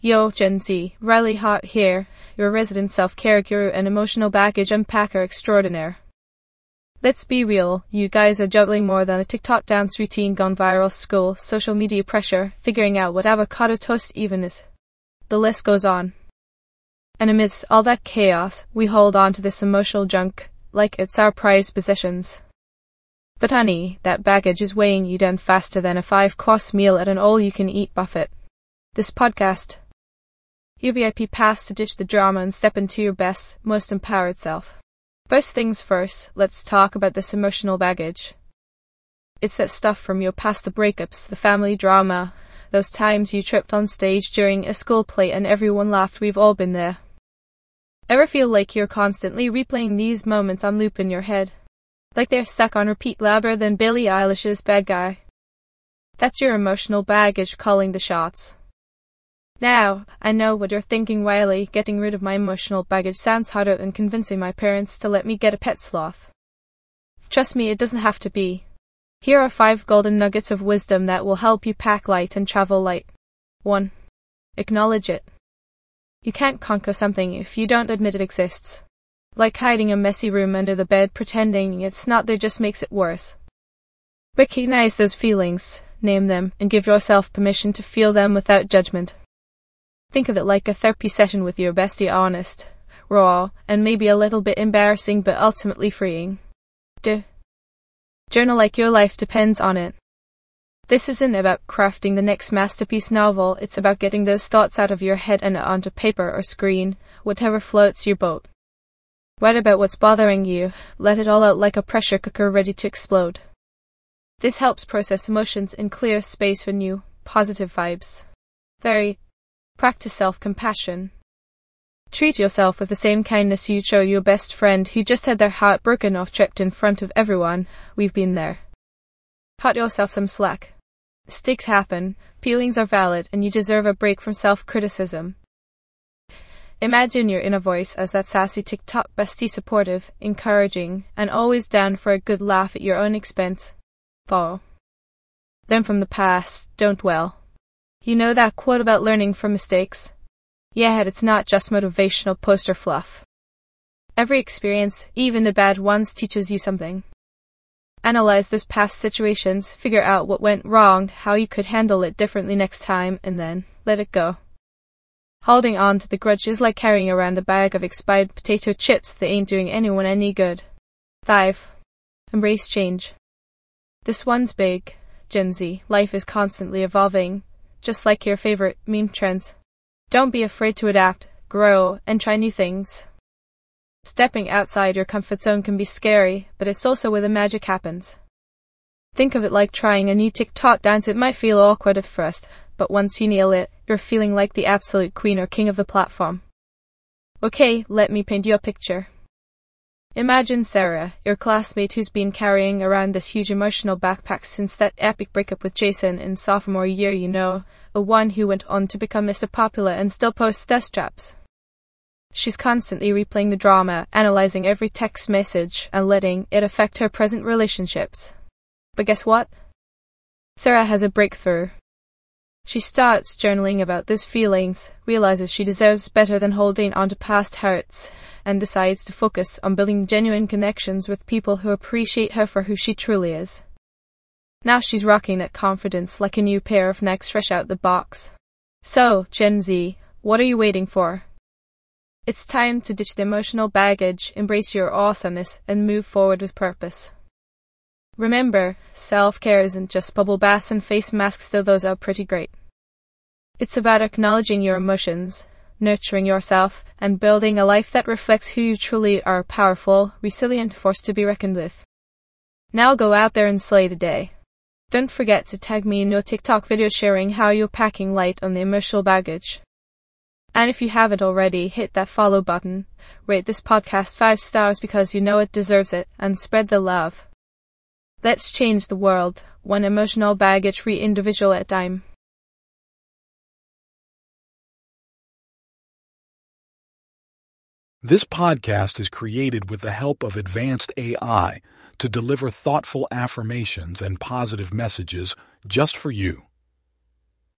Yo, Gen Z, Riley Hart here, your resident self-care guru and emotional baggage unpacker extraordinaire. Let's be real, you guys are juggling more than a TikTok dance routine gone viral, school, social media pressure, figuring out what avocado toast even is. The list goes on. And amidst all that chaos, we hold on to this emotional junk, like it's our prized possessions. But honey, that baggage is weighing you down faster than a 5-course meal at an all-you-can-eat buffet. This podcast, your VIP pass to ditch the drama and step into your best, most empowered self. First things first, let's talk about this emotional baggage. It's that stuff from your past, the breakups, the family drama, those times you tripped on stage during a school play and everyone laughed. We've all been there. Ever feel like you're constantly replaying these moments on loop in your head? Like they're stuck on repeat louder than Billie Eilish's Bad Guy? That's your emotional baggage calling the shots. Now, I know what you're thinking, Wiley. Getting rid of my emotional baggage sounds harder than convincing my parents to let me get a pet sloth. Trust me, it doesn't have to be. Here are 5 golden nuggets of wisdom that will help you pack light and travel light. 1. Acknowledge it. You can't conquer something if you don't admit it exists. Like hiding a messy room under the bed pretending it's not there just makes it worse. Recognize those feelings, name them, and give yourself permission to feel them without judgment. Think of it like a therapy session with your bestie, honest, raw, and maybe a little bit embarrassing but ultimately freeing. Journal like your life depends on it. This isn't about crafting the next masterpiece novel, it's about getting those thoughts out of your head and onto paper or screen, whatever floats your boat. Write about what's bothering you, let it all out like a pressure cooker ready to explode. This helps process emotions and clear space for new, positive vibes. Practice self-compassion. Treat yourself with the same kindness you'd show your best friend who just had their heart broken off tripped in front of everyone. We've been there. Cut yourself some slack. Mistakes happen, feelings are valid, and you deserve a break from self-criticism. Imagine your inner voice as that sassy TikTok bestie, supportive, encouraging, and always down for a good laugh at your own expense. Follow. Learn from the past, don't dwell. You know that quote about learning from mistakes? Yeah, it's not just motivational poster fluff. Every experience, even the bad ones, teaches you something. Analyze those past situations, figure out what went wrong, how you could handle it differently next time, and then let it go. Holding on to the grudge is like carrying around a bag of expired potato chips that ain't doing anyone any good. 5. Embrace change. This one's big. Gen Z, life is constantly evolving, just like your favorite meme trends. Don't be afraid to adapt, grow, and try new things. Stepping outside your comfort zone can be scary, but it's also where the magic happens. Think of it like trying a new TikTok dance. It might feel awkward at first, but once you nail it, you're feeling like the absolute queen or king of the platform. Okay, let me paint you a picture. Imagine Sarah, your classmate who's been carrying around this huge emotional backpack since that epic breakup with Jason in sophomore year, the one who went on to become Mr. Popular and still posts death traps. She's constantly replaying the drama, analyzing every text message, and letting it affect her present relationships. But guess what? Sarah has a breakthrough. She starts journaling about these feelings, realizes she deserves better than holding on to past hurts, and decides to focus on building genuine connections with people who appreciate her for who she truly is. Now she's rocking that confidence like a new pair of Nikes fresh out the box. So, Gen Z, what are you waiting for? It's time to ditch the emotional baggage, embrace your awesomeness, and move forward with purpose. Remember, self-care isn't just bubble baths and face masks, though those are pretty great. It's about acknowledging your emotions, nurturing yourself, and building a life that reflects who you truly are, a powerful, resilient force to be reckoned with. Now go out there and slay the day. Don't forget to tag me in your TikTok video sharing how you're packing light on the emotional baggage. And if you haven't already, hit that follow button, rate this podcast 5 stars because you know it deserves it, and spread the love. Let's change the world, one emotional baggage-free individual at a time. This podcast is created with the help of advanced AI to deliver thoughtful affirmations and positive messages just for you.